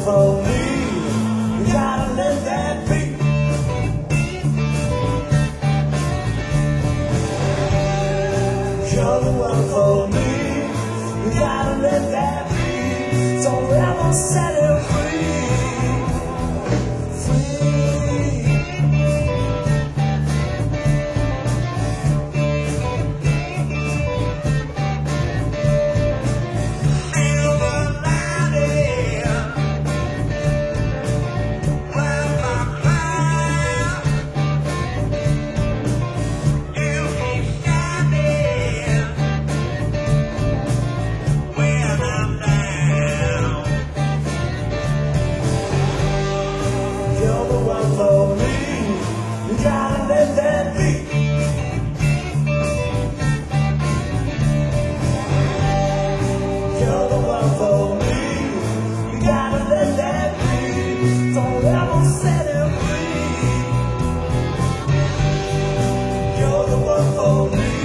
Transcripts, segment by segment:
for me. You gotta let that be. You're the one for me. You gotta let that be. Don't ever set it free. For me, you gotta let that be. You're the one for me. You gotta let that be. Don't ever set it free. You're the one for me.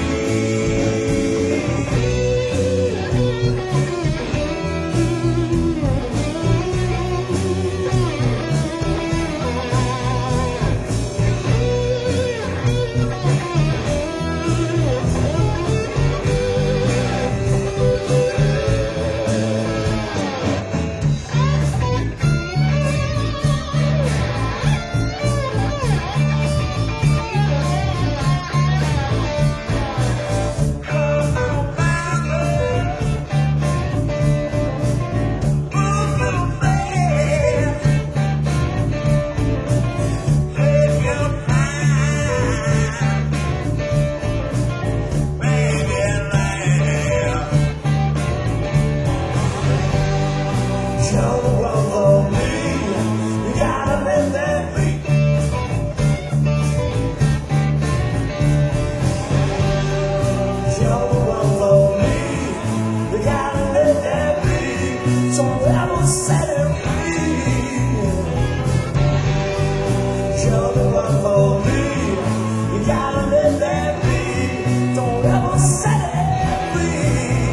You're the one for me. You gotta let that be. You're the one for me. You gotta let that be. Don't ever set it free. You're the one for me. You gotta let that be. Don't ever set it free.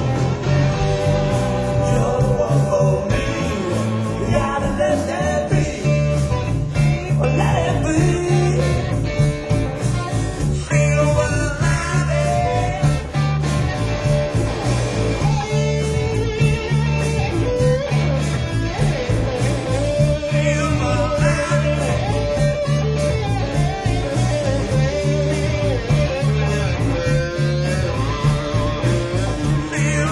You're the one for me. You gotta let that be. Let it be. Feel alive. Feel alive. Feel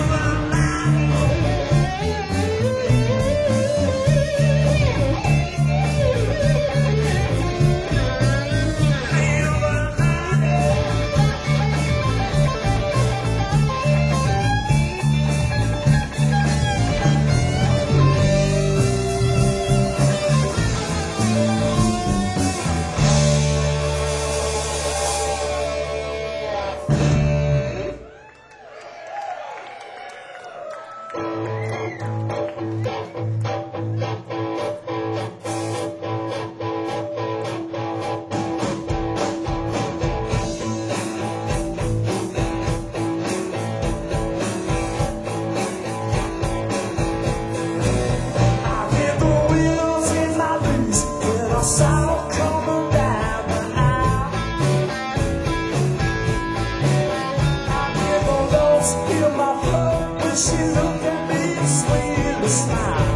she look at me and sweet and smile.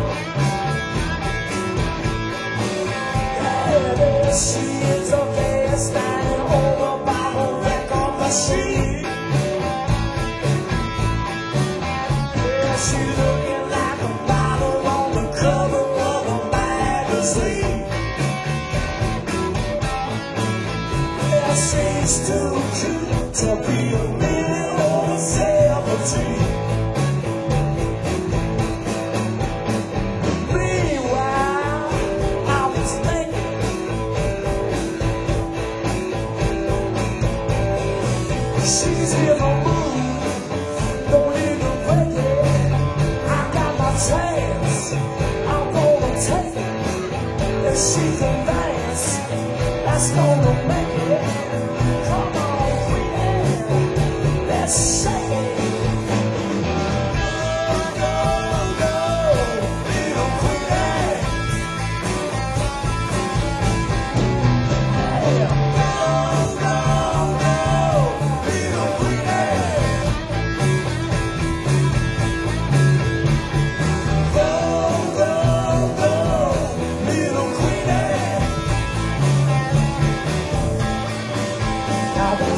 Yeah, there she is up there standing over by the record machine. Yeah, she looking like a model on the cover of a magazine. Yeah, she's too cute to be a minute over 17. She's in the mood, don't even break it. I got my chance, I'm gonna take it. If she can dance, that's gonna make it. Come on, friend, let's shake it. Go, go, little queen.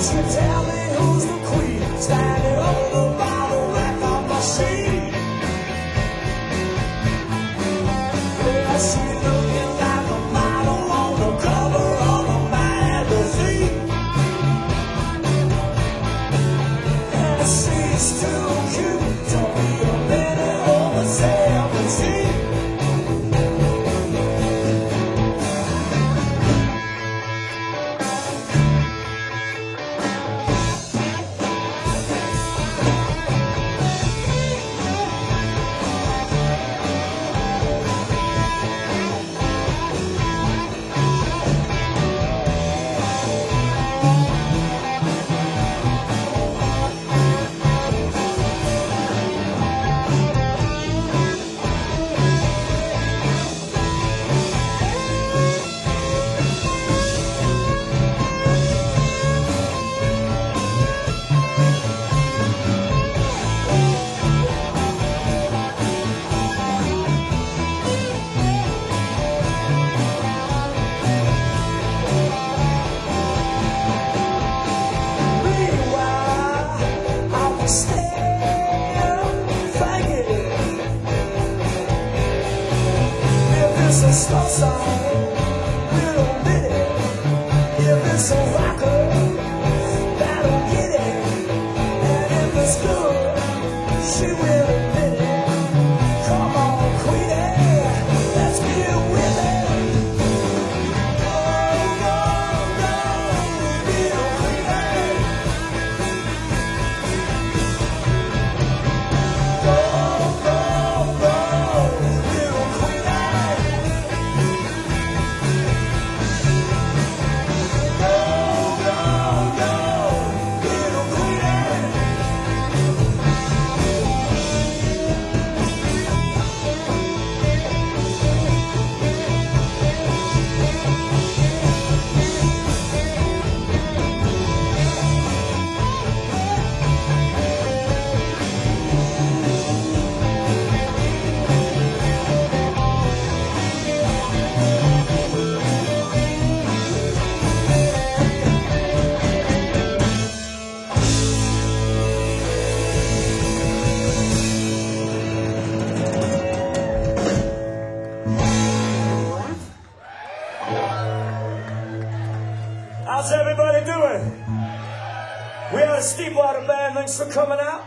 you tell me who's the queen standing on the bottom rack of my seat? Yeah, she's looking like a model on the cover of a magazine. And she's too cute to be a minute over 17. It's a slow song, little bitty. If it's a rocker, that'll get it. And if it's good, she will admit it. Come on, Queenie, let's get with it. Go, go, go, little Queenie. Go, go, go, little Queenie. How's everybody doing? We are the Steepwater Band. Thanks for coming out.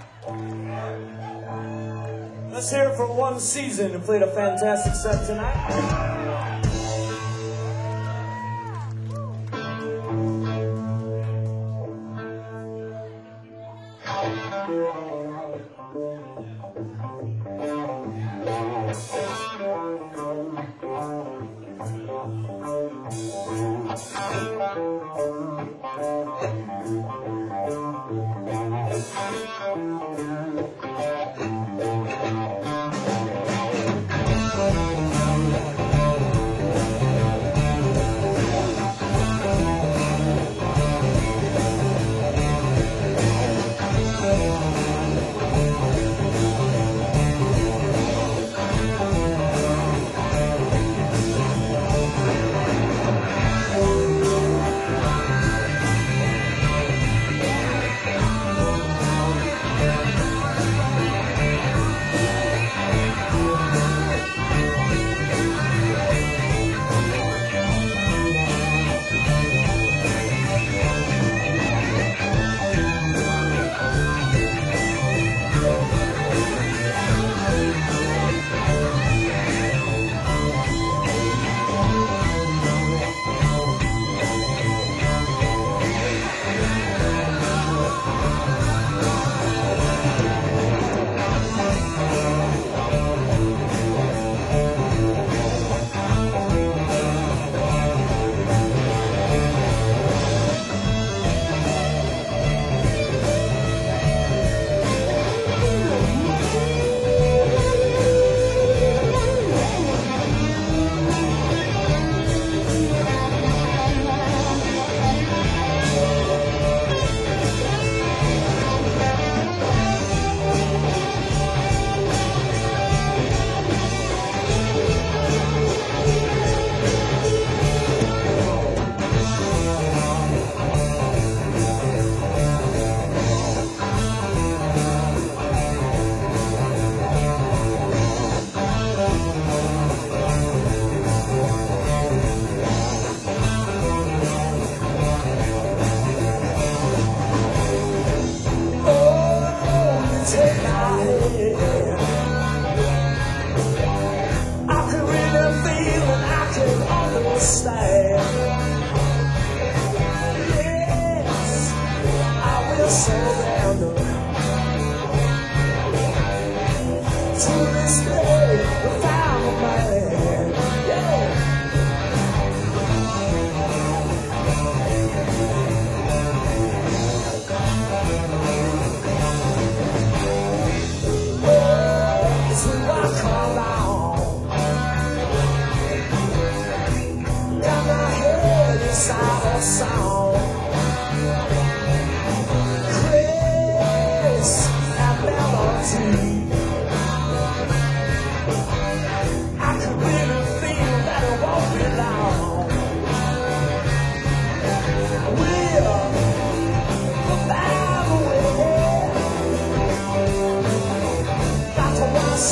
Let's hear it for One Season, who played a fantastic set tonight.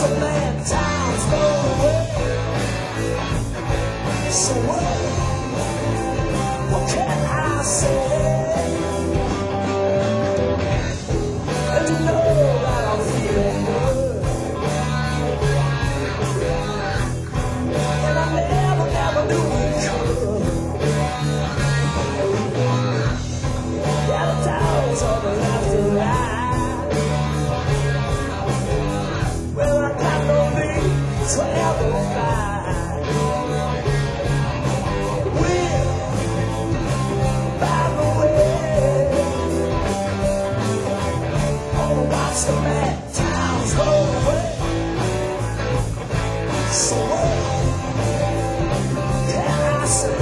the man times go away. So what can I say? And you know that I'm feeling good, and I never knew we could. Yeah, the dogs on the left and right. Well, I got no need to ever fight. Well, by the way, oh, watch the mad times go away. So what can I say?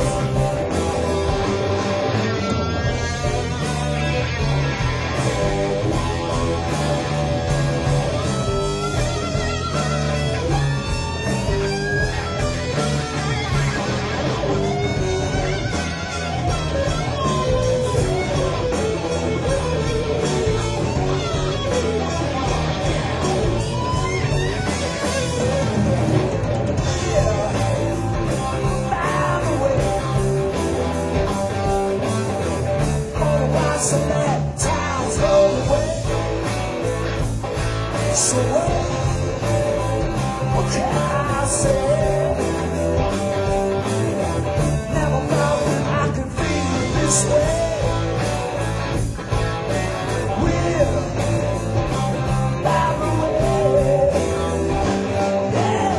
So that times go away. So what can I say? Never thought that I could feel this way. Well, by the way, yeah.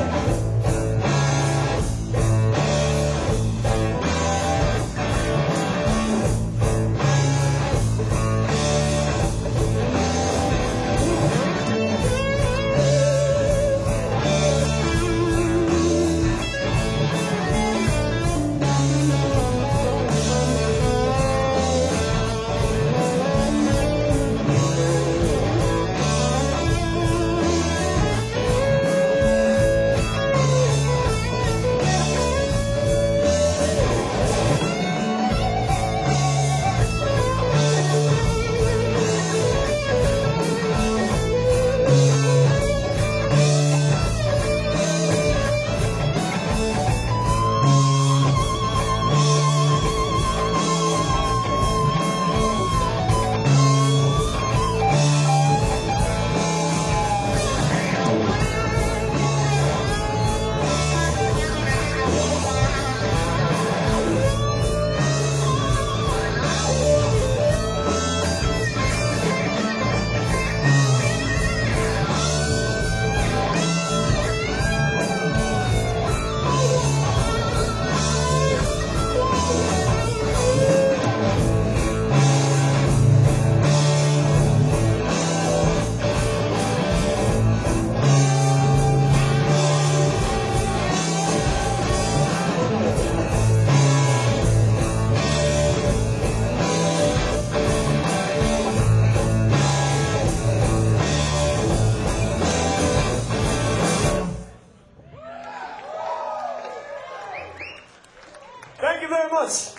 Thank you very much.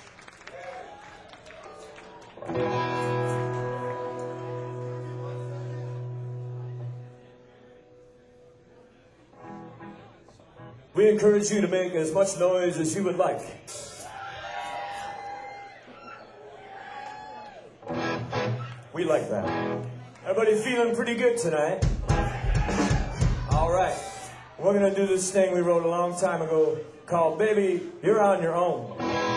We encourage you to make as much noise as you would like. We like that. Everybody feeling pretty good tonight? All right. We're going to do this thing we wrote a long time ago called Baby, You're on Your Own.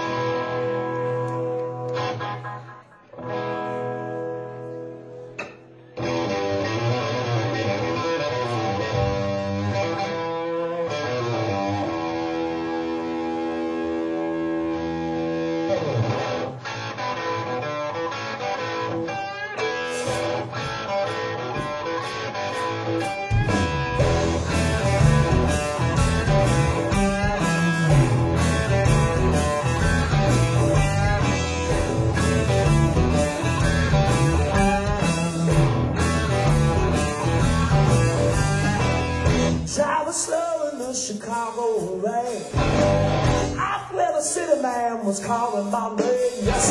Chicago rain. Out where the city man was calling my name. Yes,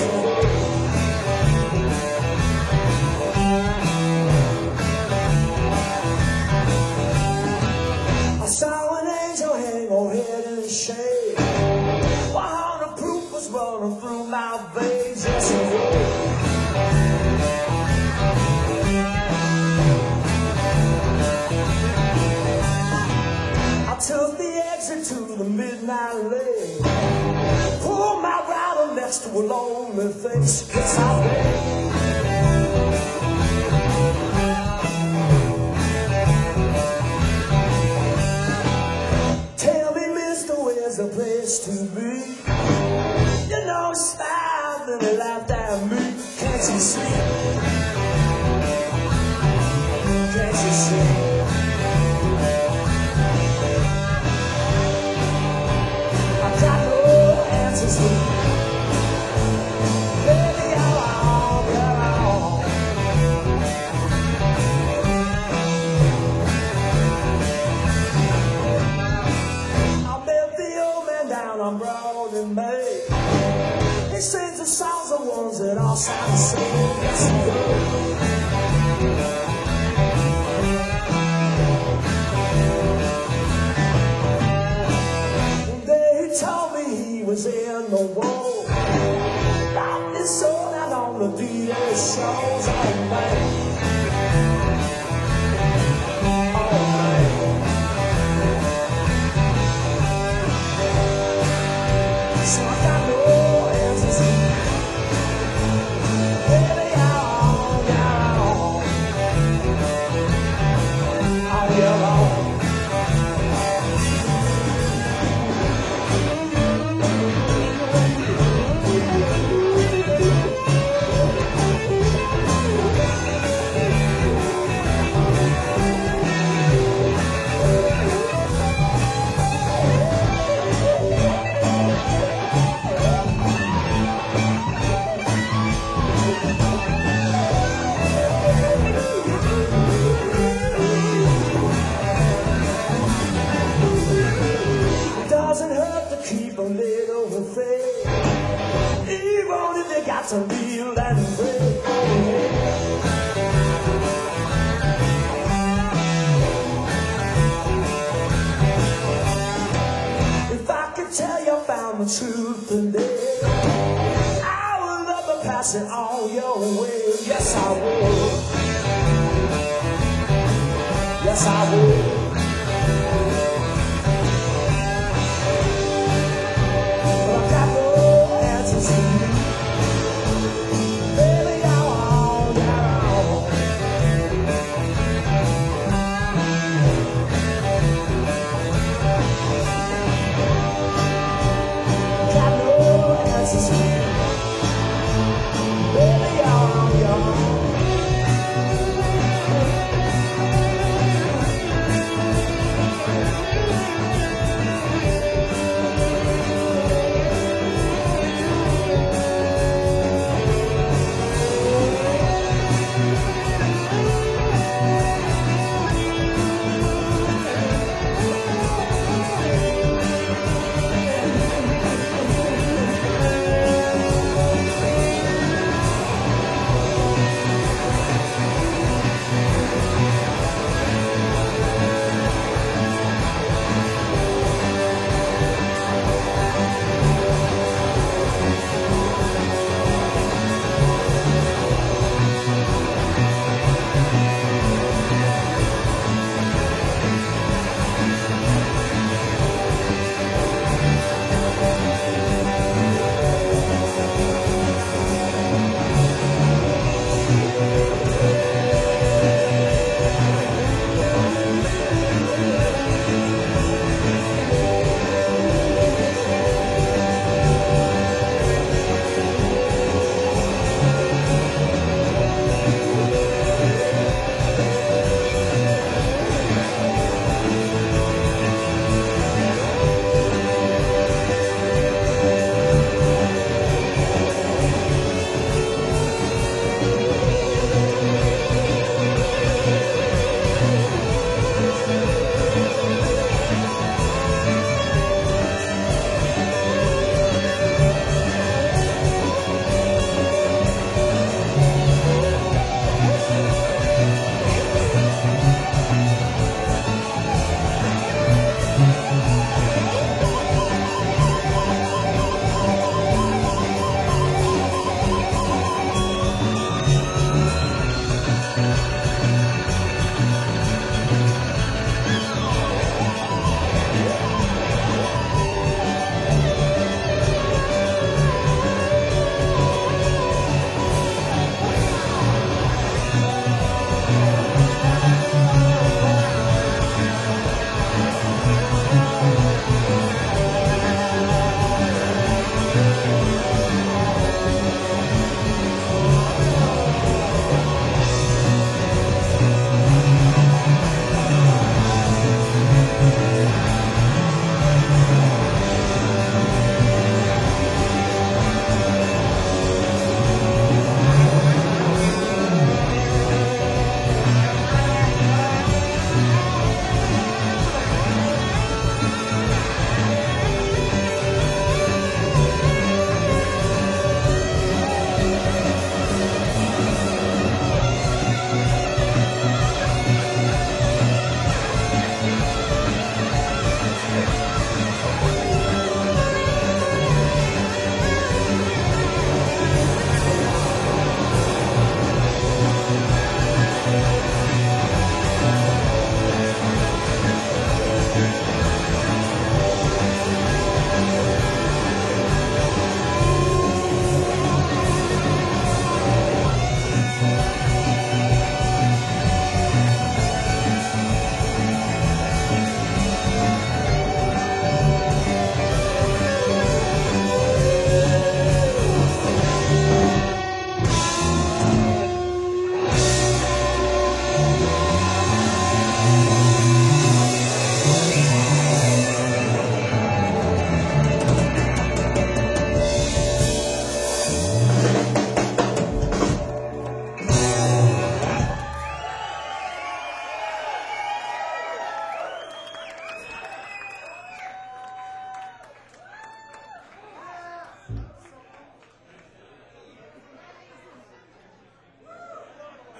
shade. 100 proof was running through my veins. Yes, it was. I took the exit to the midnight lane. Pulled my rider next to a lonely face. Yes, I did. Where's the place to be? You know, he smiled and he laughed at me. Can't you see? Can't you see? I got no answers for you. Baby, you're on, you're on. Down on Broad and May. He sings the songs, the ones that all sound the same. Yes, he does. One day he told me he was in the war. About his soul out on the D-Day shows. Oh, man. So I got no answers. Baby, you're on, you're on. Oh, you're on. 'Doesn't hurt to keep a little faith, even if you got to kneel and pray. If I could tell you about the truth today, I would love to pass it all your way. Yes, I would. Yes, I would.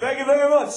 Thank you very much.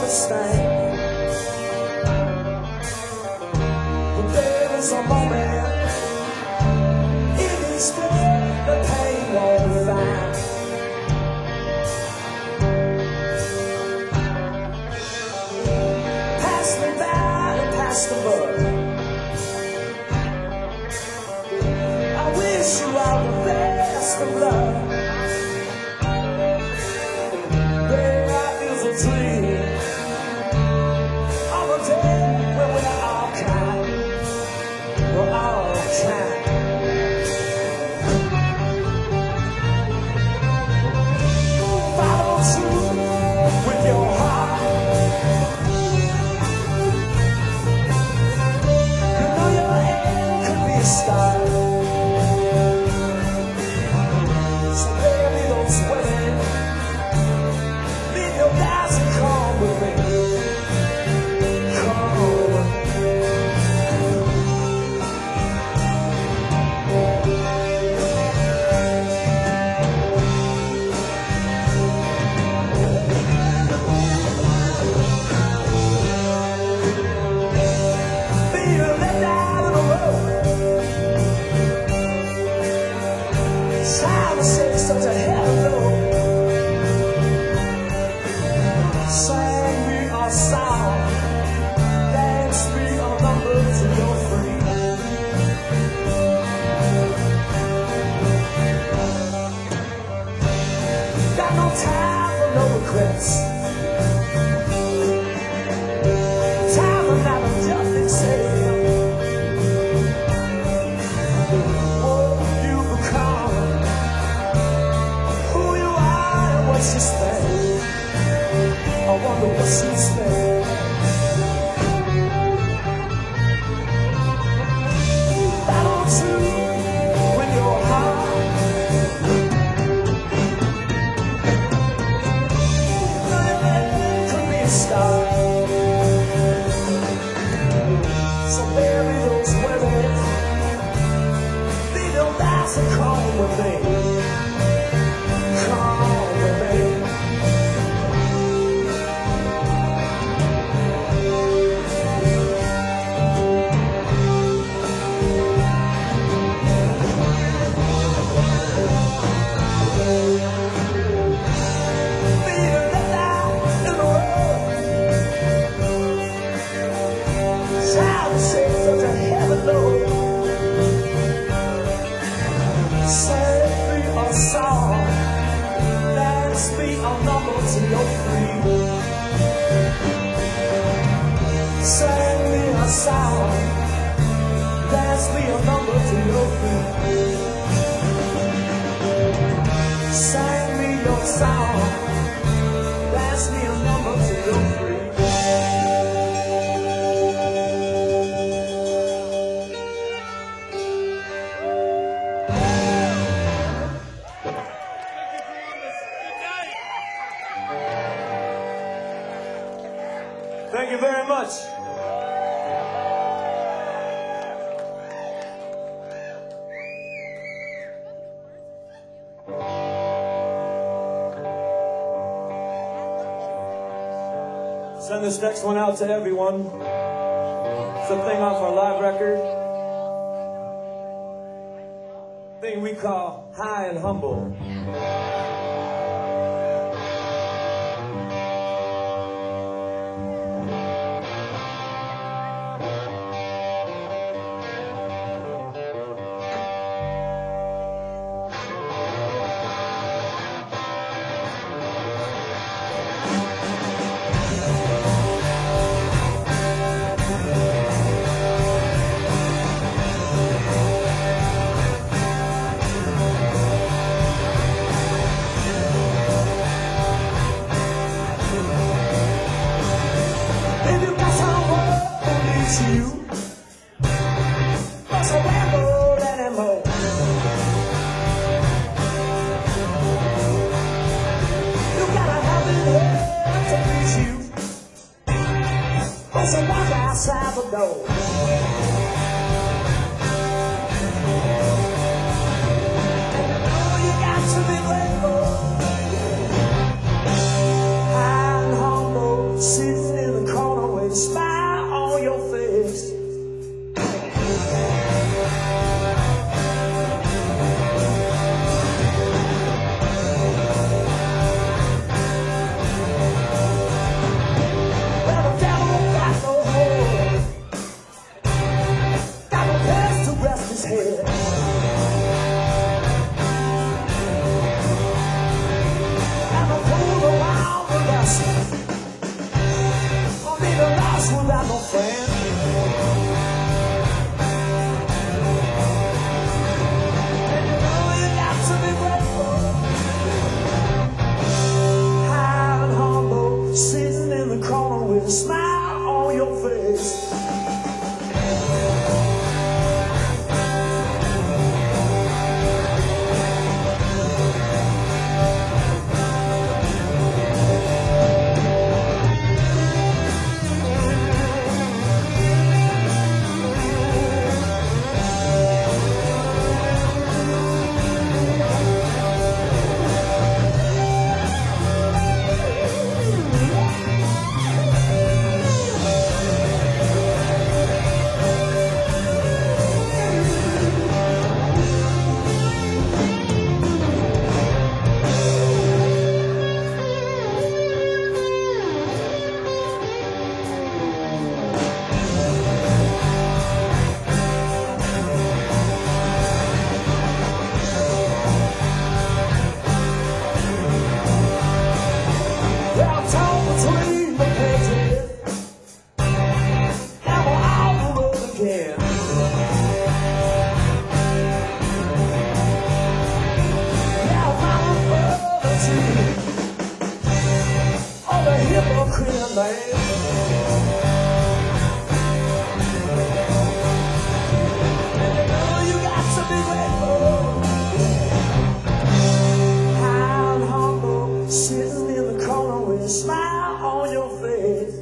understand. But there is a moment in each day the pain won't find. Pass me by and pass the buck. I wish you all the best of luck. There is a dream of a day when we're all kind. We're all kind. Follow through with your heart. You know your end could be a star. So baby, don't sweat it. Leave your guys and come with me. Come with me. Being left out of the road. Time to say such a hello. Sing me a song, dance me a number to your free. Got no time for no regrets. Time and not a justice sale. Oh, you become who you are and what you spend. I wonder what she spent. Battle true with your heart. Nothing could be a star. So bury those women. Leave your lies and come with me. Come with me. Being left out in the road. Child to say such a heavy load. Sing me a song, dance me a number to your free. Sing me a song, dance me a number to your free. Sing me your song, dance me a number to your free. Thank you very much. Send this next one out to everyone. It's a thing off our live record. Thing we call High and Humble. You must have rambled anymore. You gotta have it here to please you. There's a walk outside the door. And you know you got to be grateful. High and humble, see house without no friend. And you know you got to be grateful. High and humble, sitting in the corner with a smile on your face. Sitting in the corner with a smile on your face.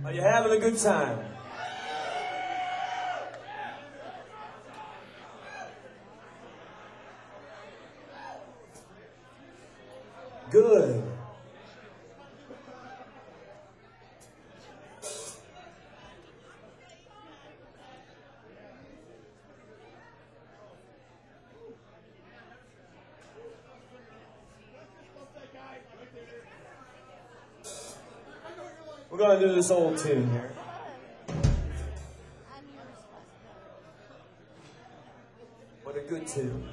Are you having a good time? Good. We're going to do this old tune here. What a good tune.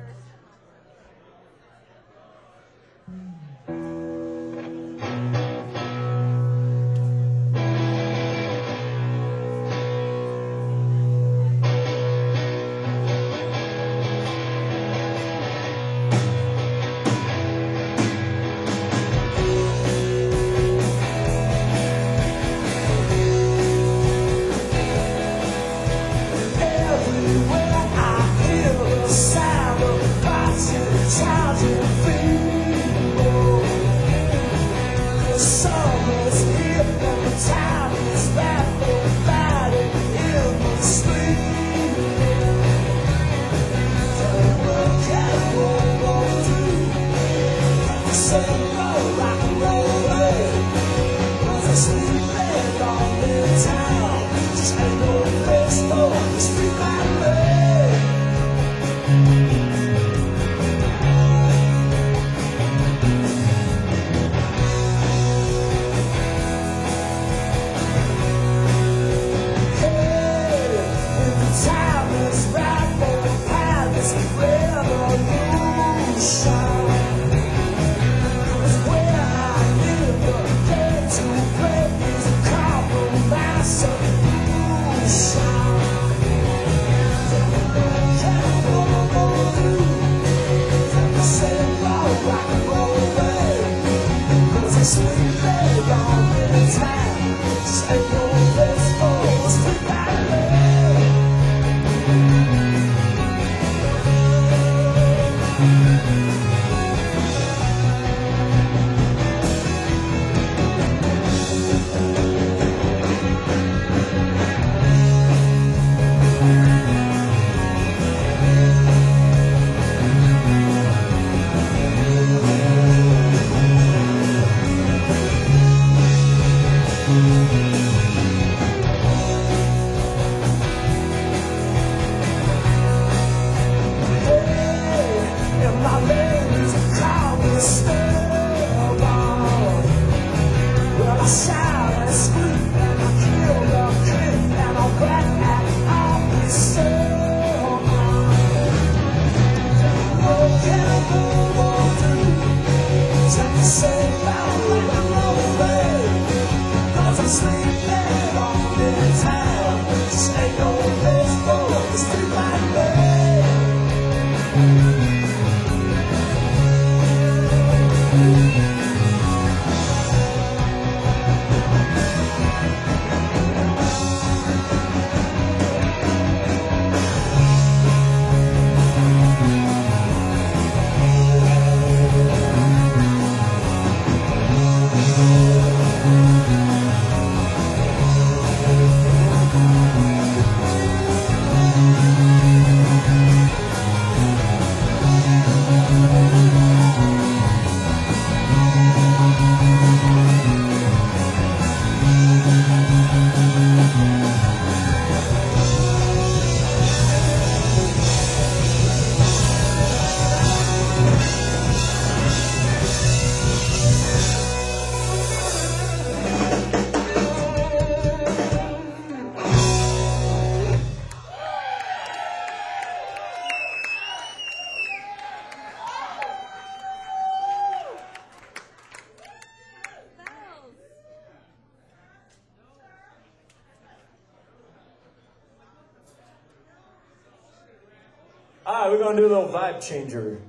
We're going to do a little vibe changer.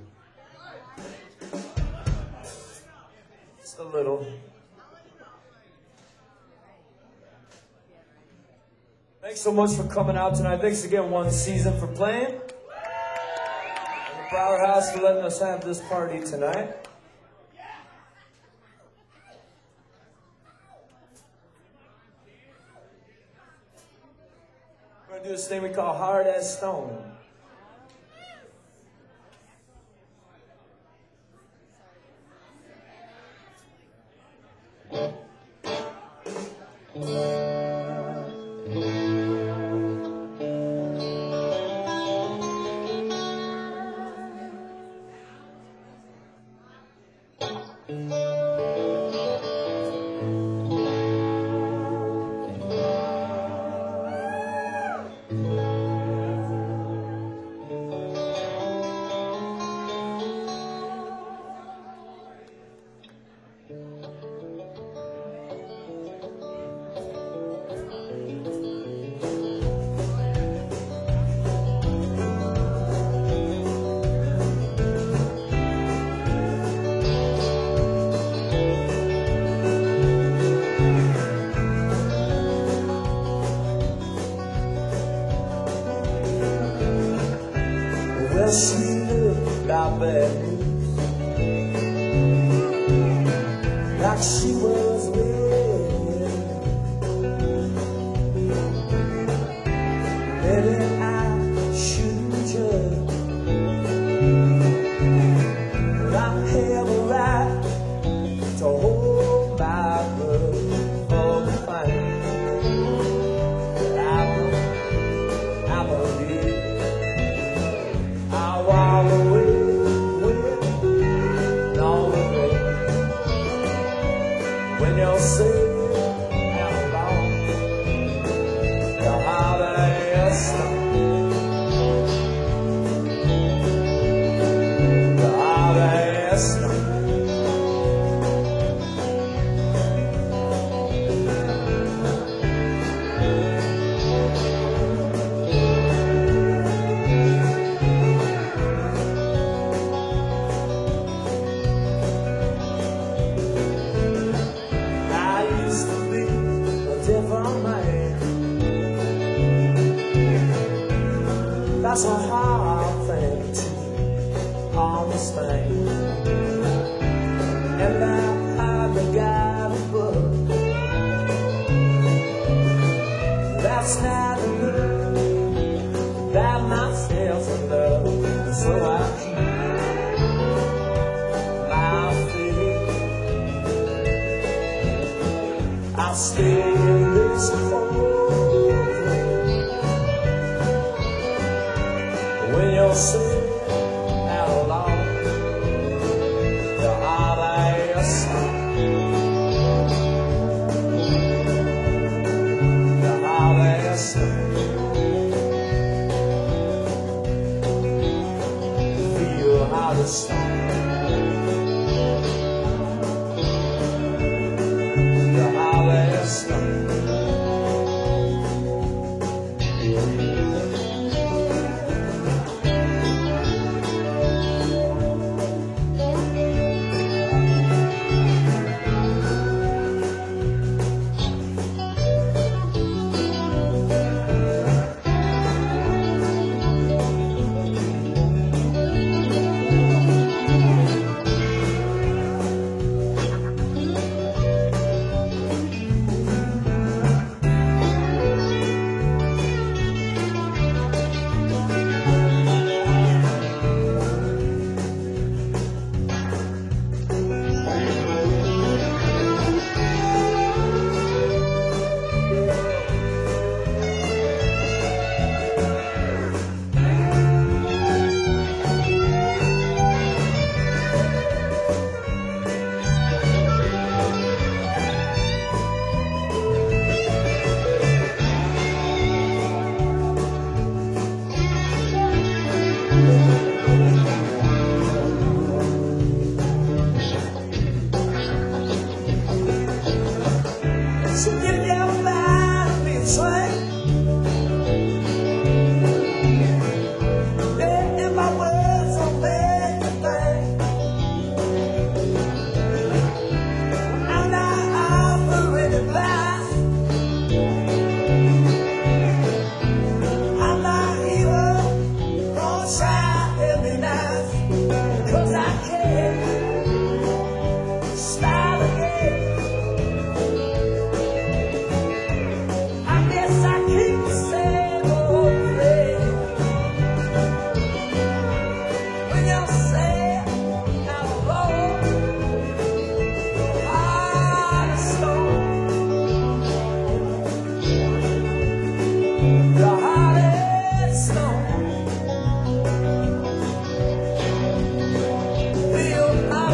Just a little. Thanks so much for coming out tonight. Thanks again, One Season, for playing. And the Brower House for letting us have this party tonight. Do this thing we call Hard as Stone. Well, she looked like bad news, like she was ready. Maybe I shouldn't judge, but I have a right to hold my breath for the fight that I believe. I walk away with no regret when you're safe and alone. The holiday stone, the holiday stone. That's a hard thing to understand. And I got a book that's not enough, that myself in love. So I keep my faith. I stay in this cold when you're sick and alone. The holiday song, the holiday song. Feel how the song, the holiday song.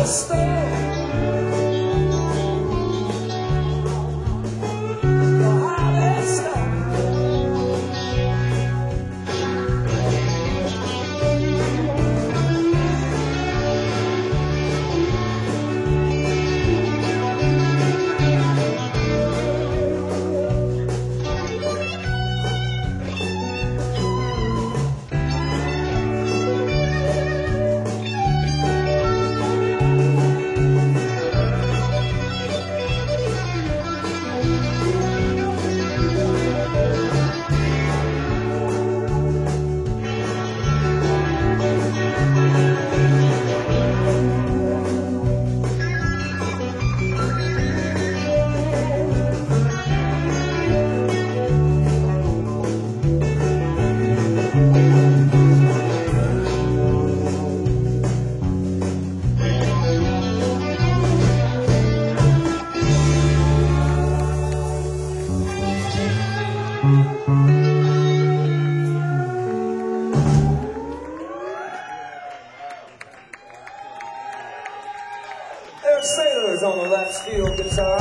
Eric Saylor's on the left steel guitar.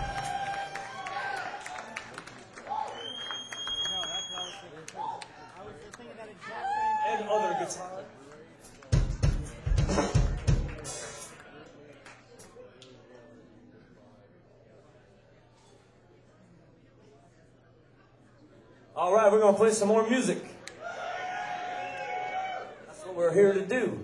And other guitar. All right, we're going to play some more music. That's what we're here to do.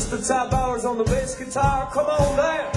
Mr. Ty Bowers on the bass guitar. Come on down.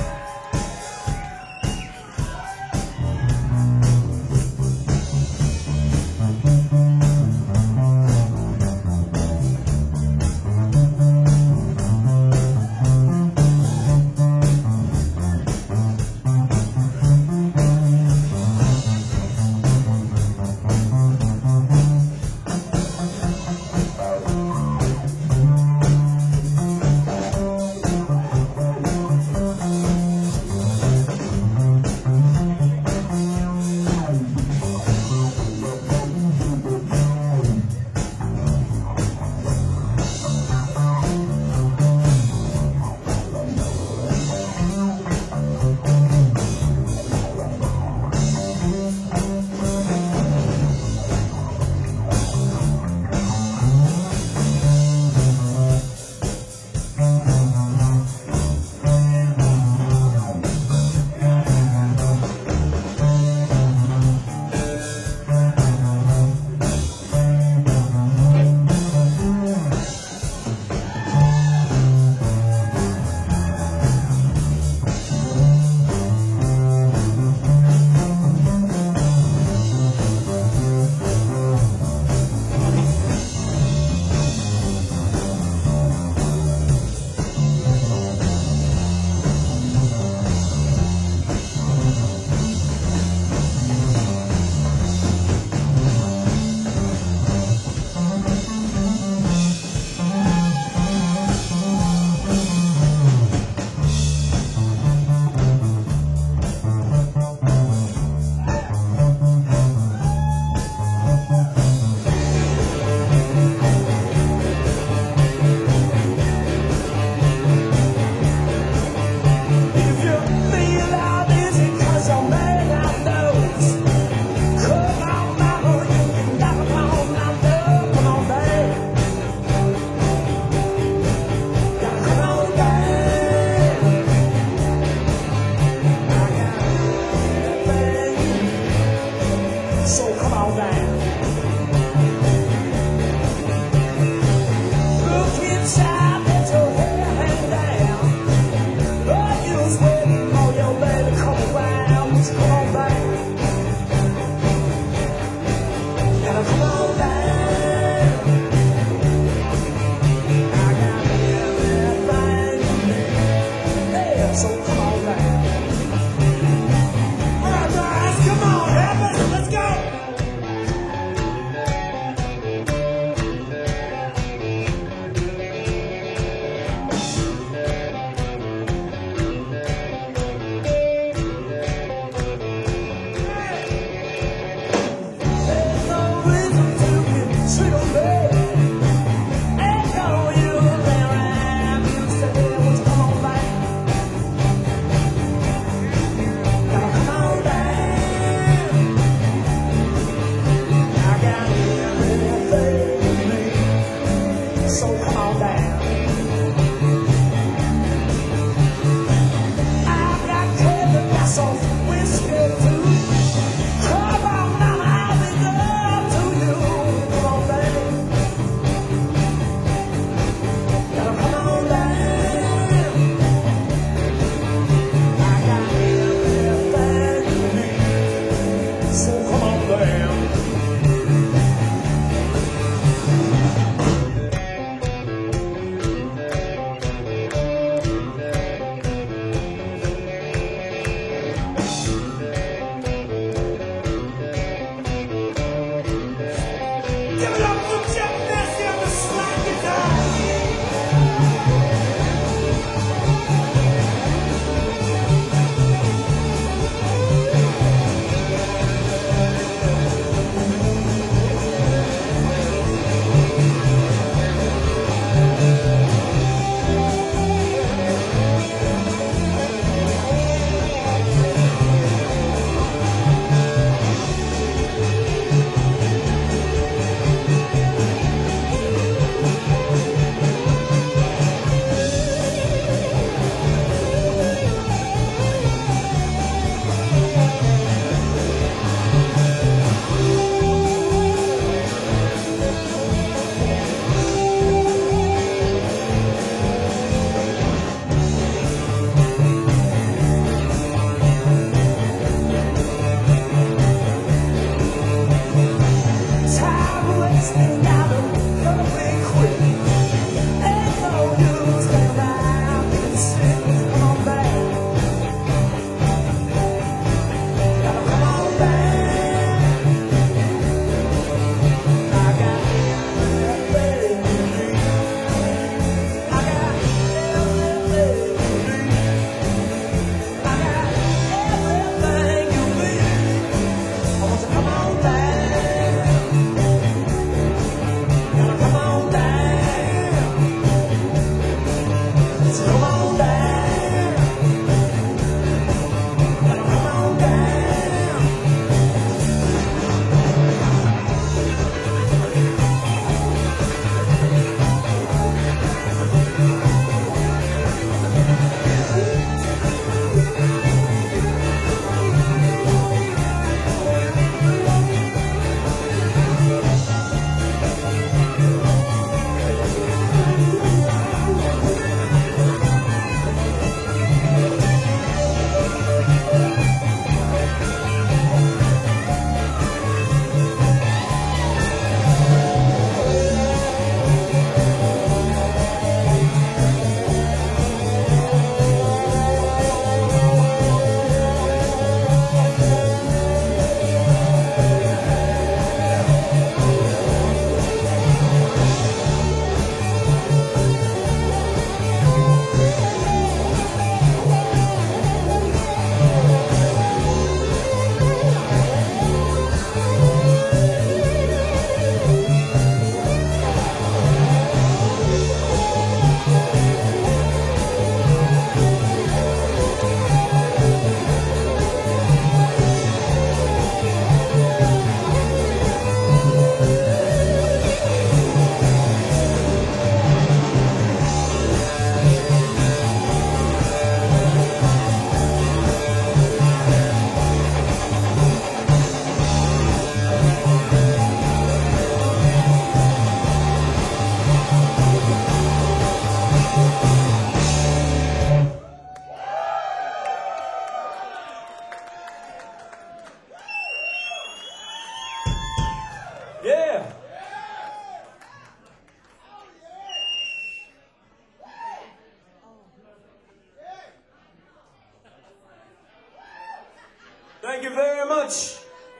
Thank you very much.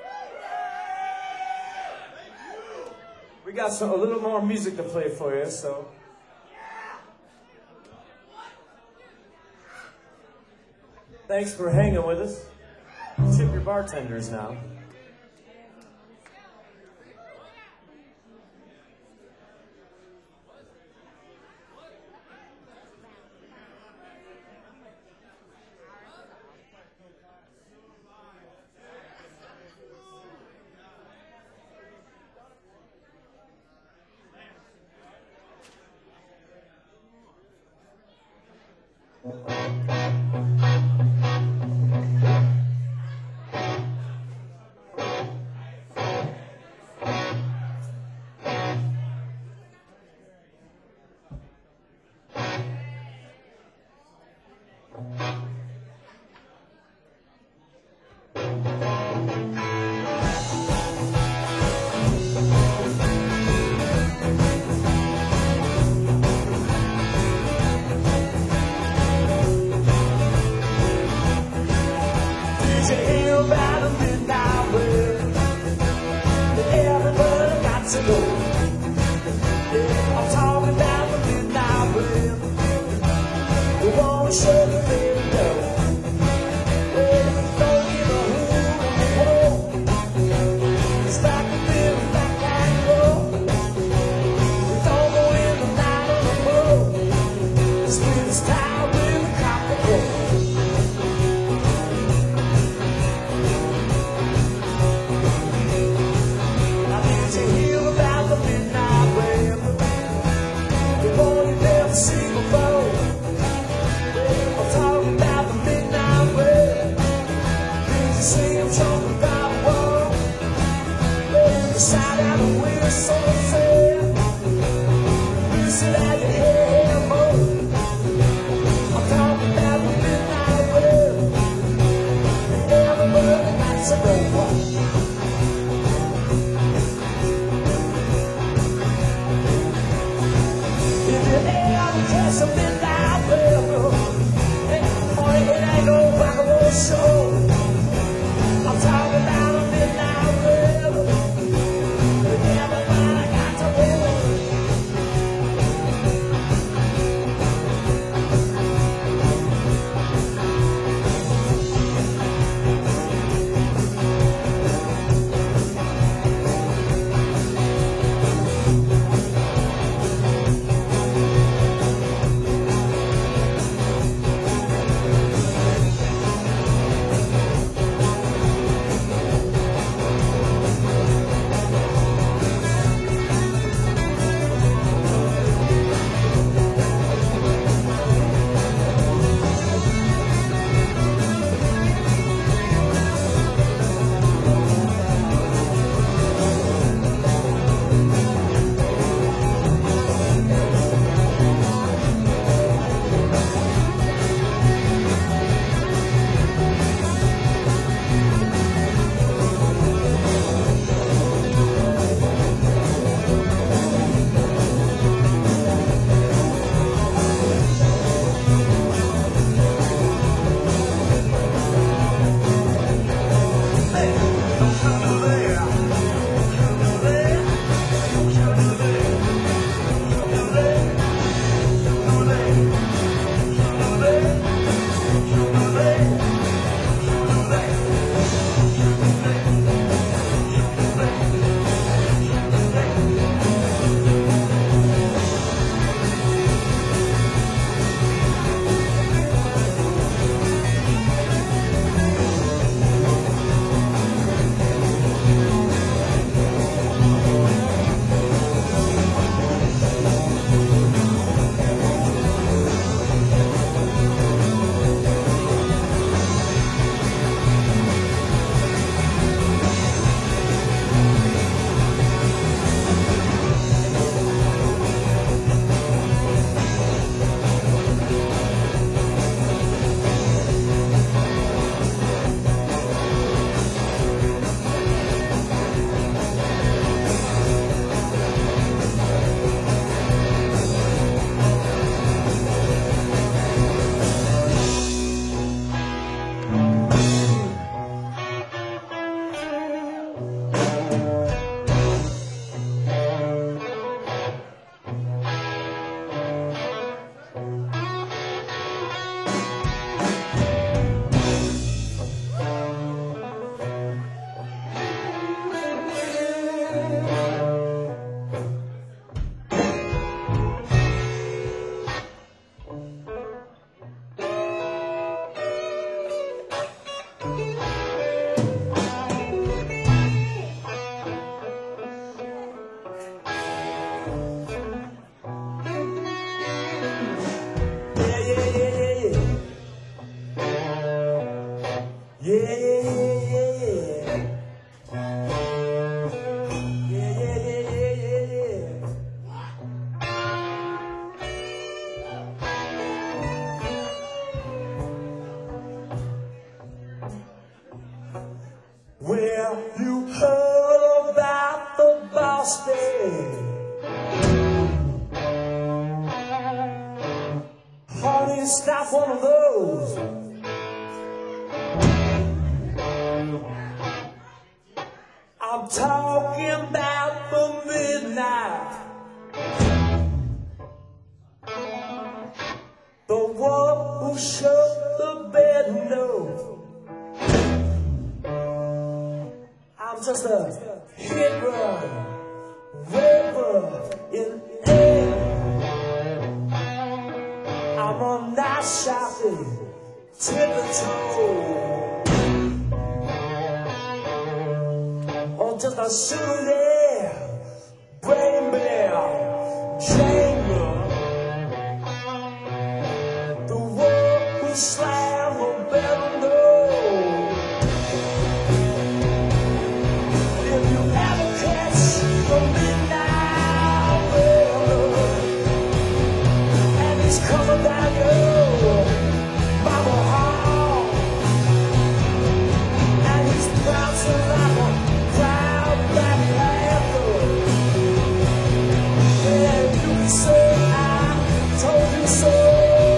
We got a little more music to play for you, so. Thanks for hanging with us. Tip your bartenders now. Well, you heard about the Boston. Honey, it's not one of those. I'm talking about the midnight. The one who shut the bed door. I'm just a hit run, river in air. I'm a night shopping, tiptoe. Oh, just a souvenir, brain bell, chamber. The one who slam a bell door. If you ever catch the midnight railroad, and it's coming down your Bible hall, and he's bouncing like a proud black panther. And you can say I told you so.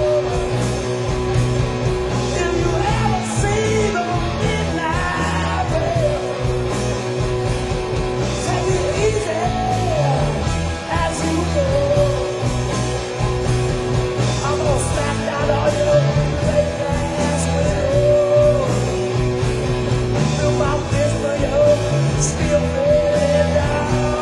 If you ever see the midnight railroad, take it easy as you go. I'm gonna smack down all your late ass windows. Do my best for you, still feeling down.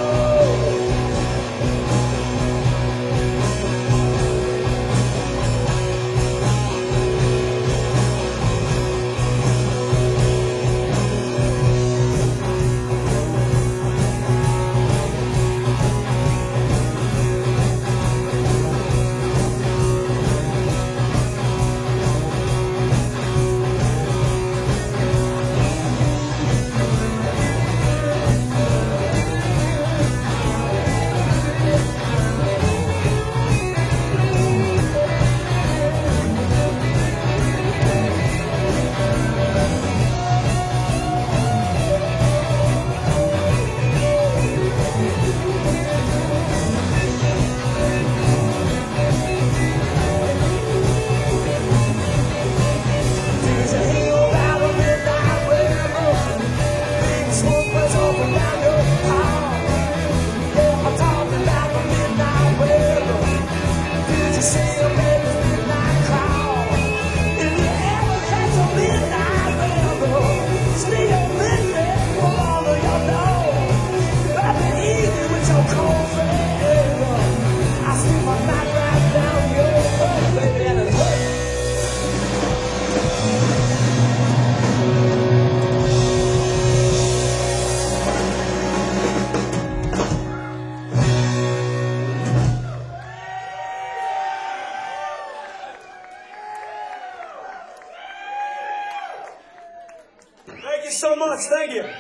Thank you so much. Thank you.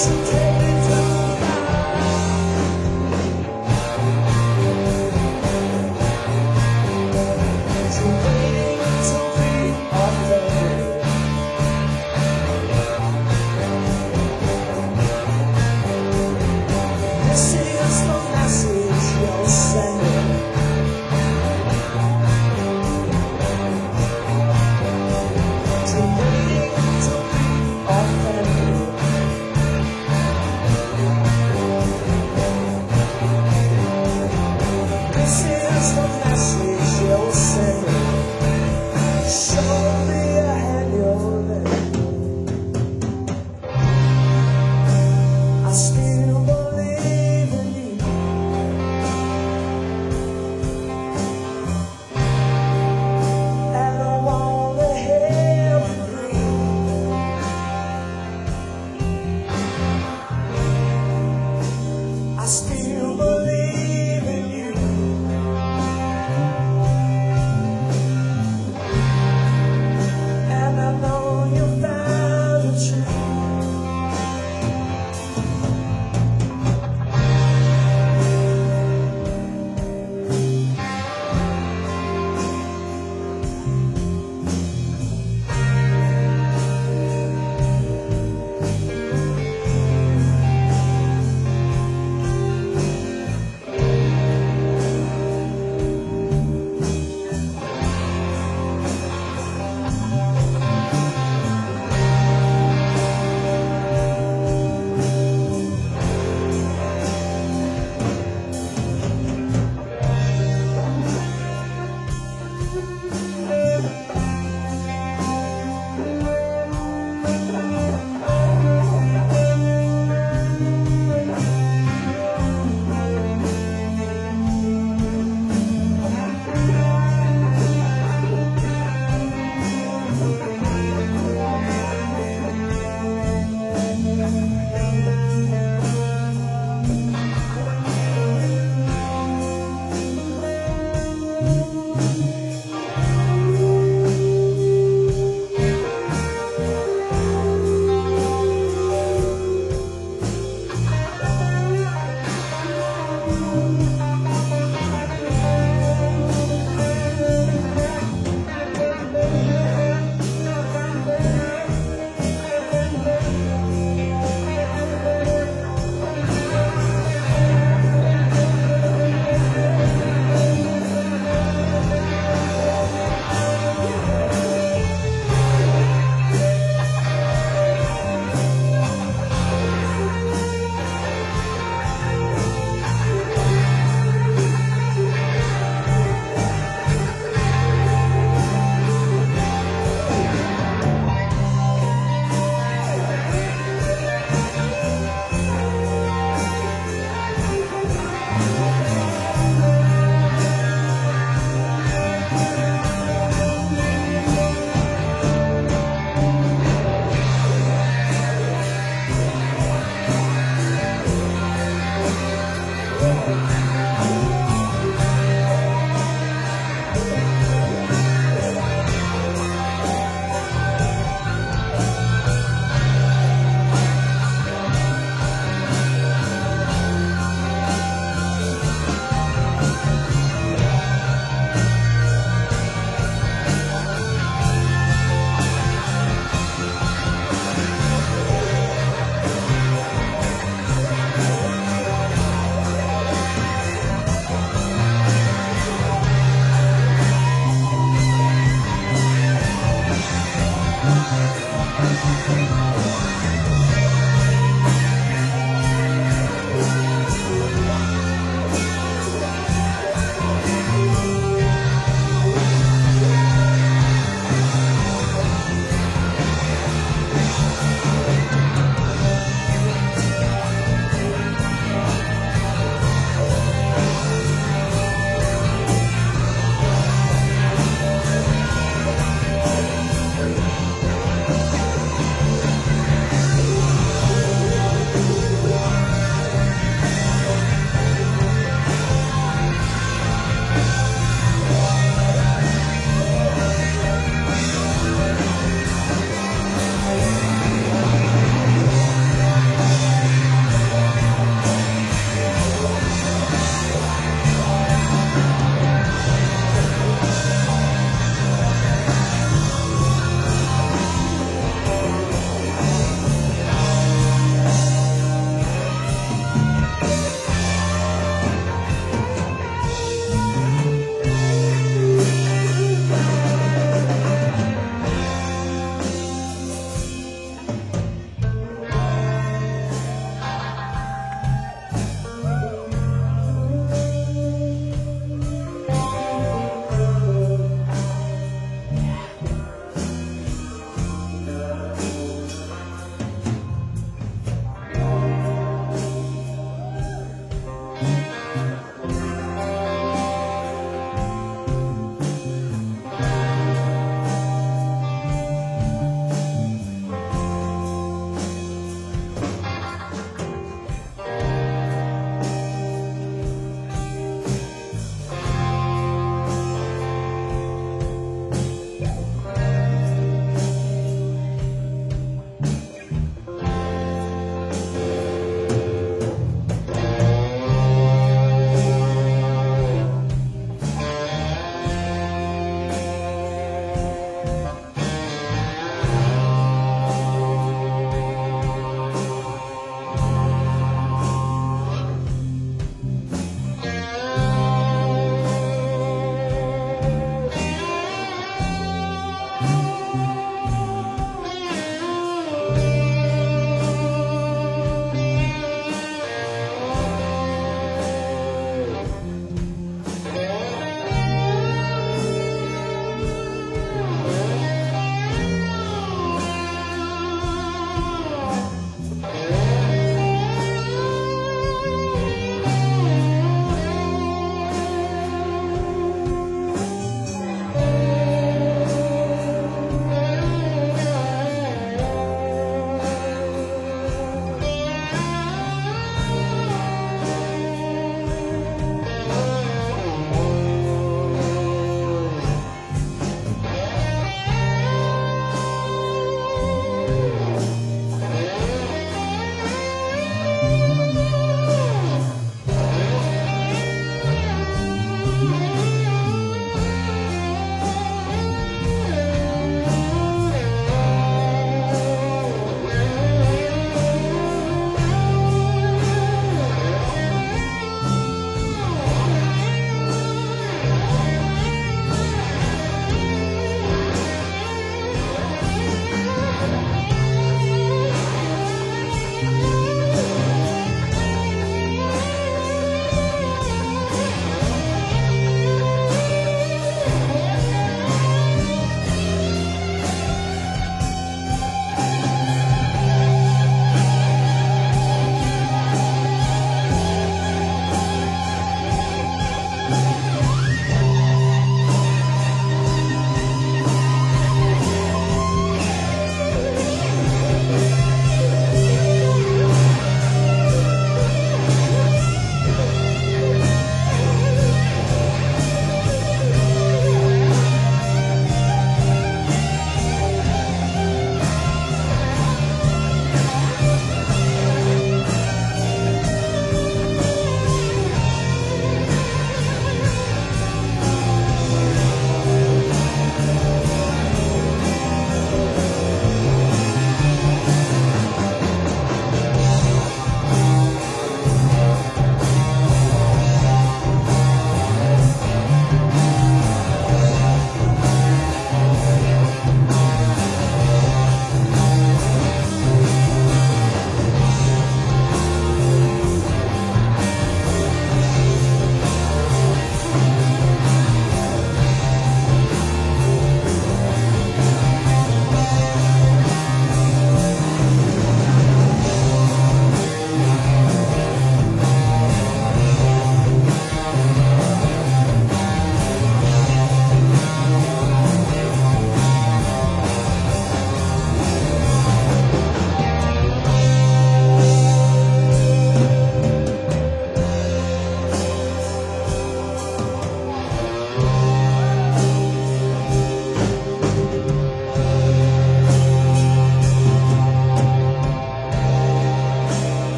to take me tonight. To waiting to be offended. This is the message you're sending. To waiting to be offended.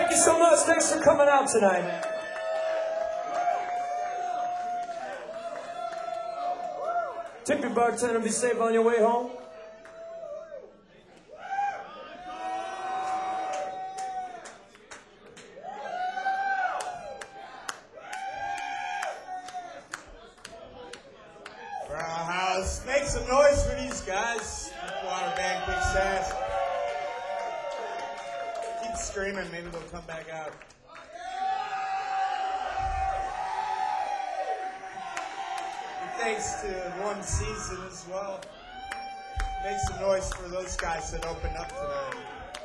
Thank you so much. Thanks for coming out tonight. Tip your bartender, be safe on your way home. Let's make some noise for these guys. Water Band Quick Sash. Keep screaming, maybe they'll come back out. And thanks to One Season as well. Make some noise for those guys that opened up tonight.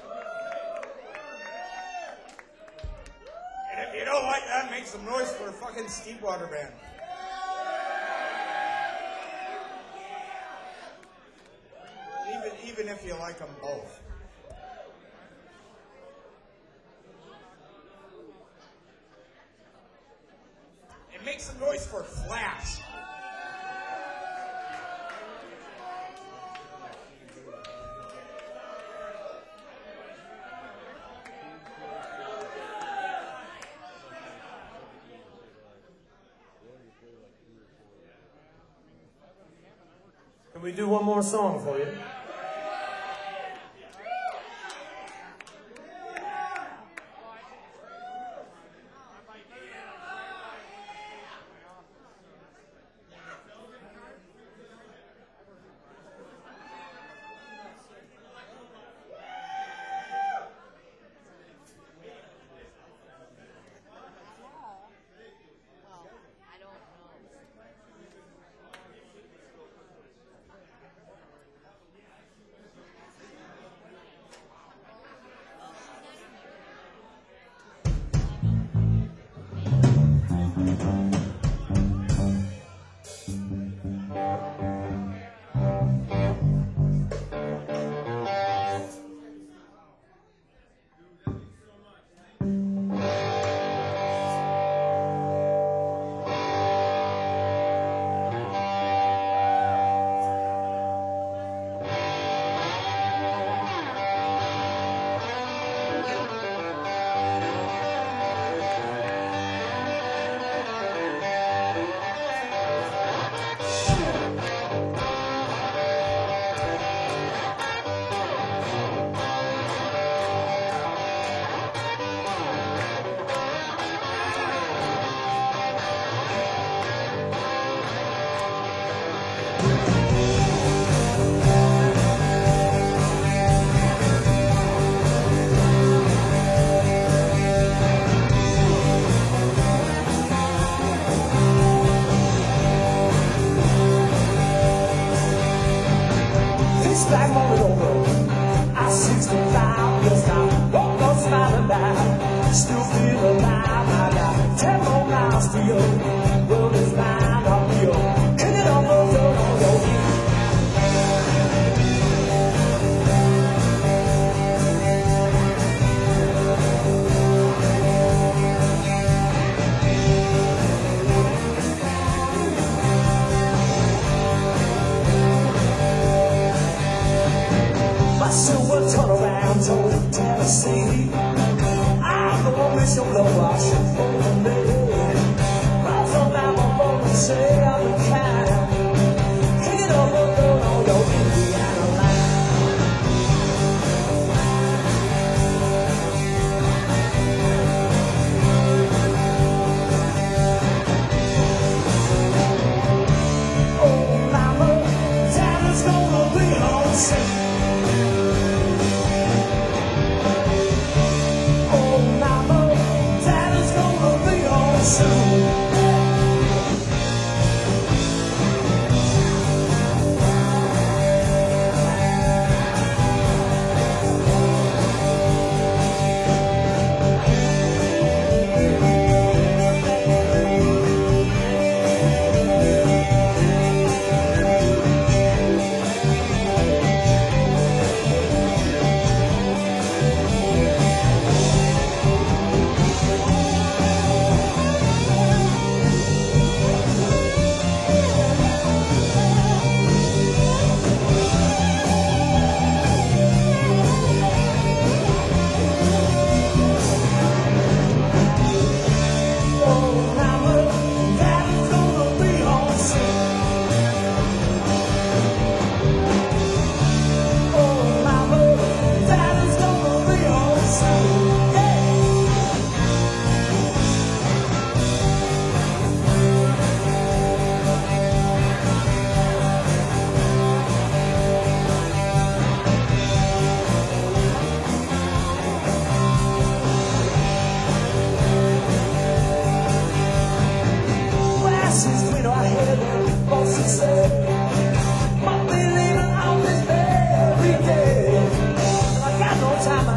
And if you don't like that, make some noise for fucking Steve Water Band. Even if you like them both. And make some noise for Flash. Can we do one more song for you? Still feel alive, I got 10 more miles to go. World is mine, I'll be yours. Hit it on the road, on your feet. My silver turnaround told Tennessee, I'm the one with your blow wash over me. Right from now I'm gonna say I'm the kind. Kick it over the road on your Indiana line. Oh mama, Daddy's gonna be home soon. Oh mama, Daddy's gonna be home.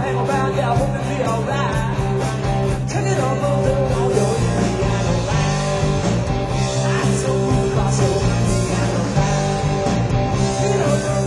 hang around, yeah, I hope it'll be alright. Turn it on, on your Indiana line. I told you about your Indiana line. Turn it on your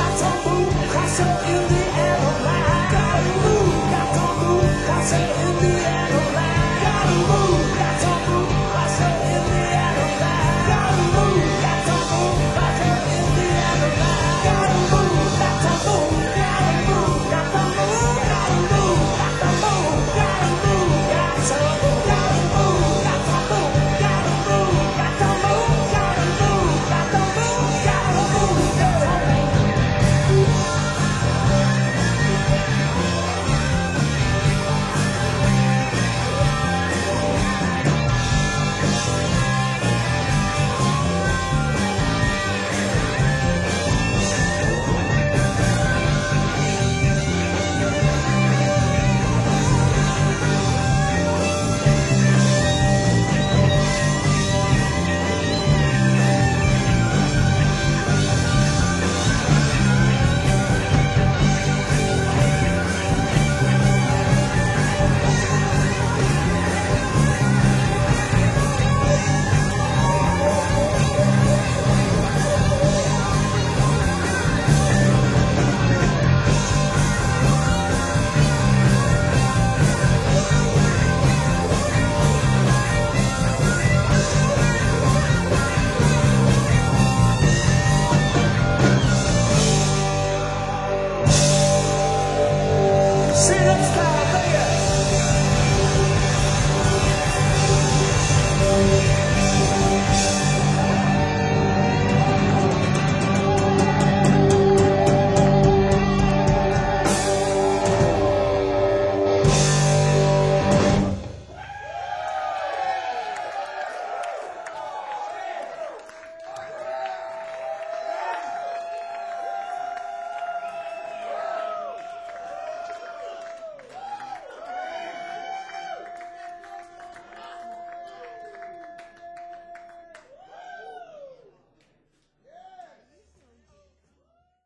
Indiana line. Got to move, got to move, 'cause in the